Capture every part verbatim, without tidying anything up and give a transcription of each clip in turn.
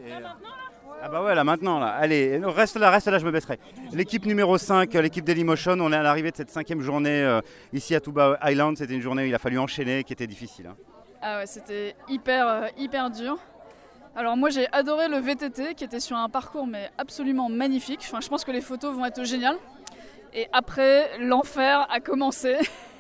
Et... Là, maintenant, là Ah bah ouais, là maintenant, là. Allez, reste là, reste là, je me baisserai. L'équipe numéro cinq, l'équipe Dailymotion, on est à l'arrivée de cette cinquième journée euh, ici à Tuba Island. C'était une journée où il a fallu enchaîner, qui était difficile. Hein. Ah ouais, c'était hyper, euh, hyper dur. Alors moi j'ai adoré le V T T qui était sur un parcours mais absolument magnifique. Enfin, je pense que les photos vont être géniales. Et après, l'enfer a commencé.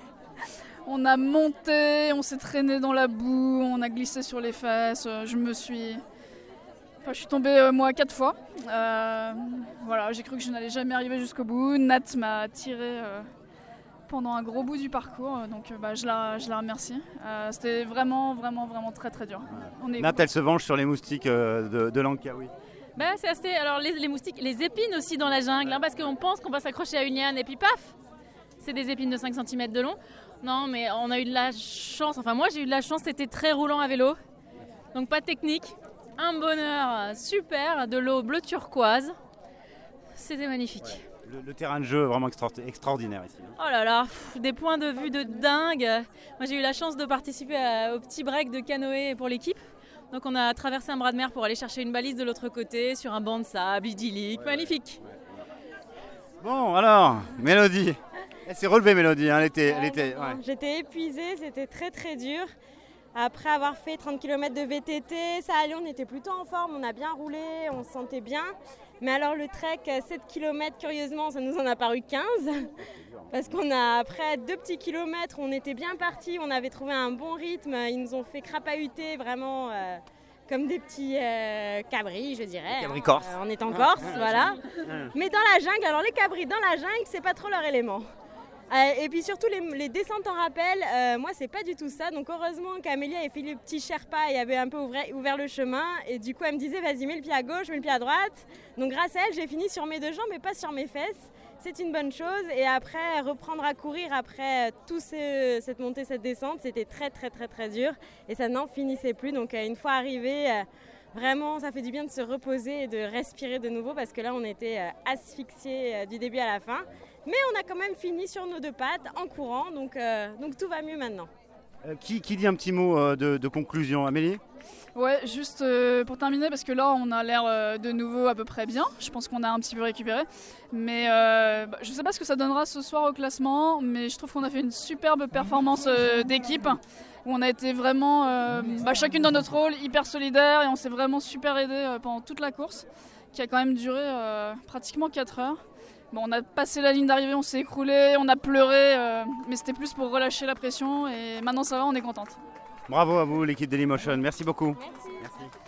On a monté, on s'est traîné dans la boue, on a glissé sur les fesses. Je me suis... Enfin, je suis tombée euh, moi quatre fois. Euh, voilà, j'ai cru que je n'allais jamais arriver jusqu'au bout. Nat m'a tiré euh, pendant un gros bout du parcours, donc euh, bah, je, la, je la remercie. Euh, c'était vraiment, vraiment, vraiment très très dur. On est... Nat, elle se venge sur les moustiques euh, de, de Langkawi. Bah, c'est assez... Alors les, les moustiques, les épines aussi dans la jungle, hein, parce qu'on pense qu'on va s'accrocher à une liane et puis paf, c'est des épines de cinq centimètres de long. Non, mais on a eu de la chance, enfin moi j'ai eu de la chance, c'était très roulant à vélo, donc pas de technique. Un bonheur super, de l'eau bleu turquoise, c'était magnifique. Ouais. Le, le terrain de jeu est vraiment extra- extraordinaire ici. Oh là là, pff, des points de vue de dingue. Moi j'ai eu la chance de participer à, au petit break de canoë pour l'équipe. Donc on a traversé un bras de mer pour aller chercher une balise de l'autre côté sur un banc de sable idyllique, ouais, magnifique. Ouais, ouais. Bon alors, Mélodie, elle s'est relevée Mélodie, hein, elle était... Ouais, elle était ouais. J'étais épuisée, c'était très très dur. Après avoir fait trente kilomètres de V T T, ça allait, on était plutôt en forme, on a bien roulé, on se sentait bien. Mais alors le trek, sept kilomètres, curieusement, ça nous en a paru quinze. Parce qu'on a, après deux petits kilomètres, on était bien partis, on avait trouvé un bon rythme. Ils nous ont fait crapahuter vraiment euh, comme des petits euh, cabris, je dirais. Cabris corse. Hein, euh, on est en Corse, ah, voilà. Ah. Mais dans la jungle, alors les cabris dans la jungle, c'est pas trop leur élément. Euh, et puis surtout les, les descentes en rappel, euh, moi c'est pas du tout ça. Donc heureusement qu'Amélie avait fait le petit Sherpa et avait un peu ouvert, ouvert le chemin. Et du coup elle me disait vas-y mets le pied à gauche, mets le pied à droite. Donc grâce à elle j'ai fini sur mes deux jambes et pas sur mes fesses. C'est une bonne chose. Et après reprendre à courir après tout ce, cette montée, cette descente, c'était très très très très dur. Et ça n'en finissait plus. Donc euh, une fois arrivé, euh, vraiment ça fait du bien de se reposer et de respirer de nouveau parce que là on était euh, asphyxiés euh, du début à la fin. Mais on a quand même fini sur nos deux pattes en courant, donc, euh, donc tout va mieux maintenant. Euh, qui, qui dit un petit mot euh, de, de conclusion, Amélie ? Ouais, juste euh, pour terminer, parce que là on a l'air euh, de nouveau à peu près bien, je pense qu'on a un petit peu récupéré, mais euh, bah, je ne sais pas ce que ça donnera ce soir au classement, mais je trouve qu'on a fait une superbe performance euh, d'équipe, où on a été vraiment, euh, bah, chacune dans notre rôle, hyper solidaire, et on s'est vraiment super aidé euh, pendant toute la course, qui a quand même duré euh, pratiquement quatre heures. Bon, on a passé la ligne d'arrivée, on s'est écroulé, on a pleuré, euh, mais c'était plus pour relâcher la pression et maintenant ça va, on est contente. Bravo à vous l'équipe Dailymotion, merci beaucoup. Merci. Merci.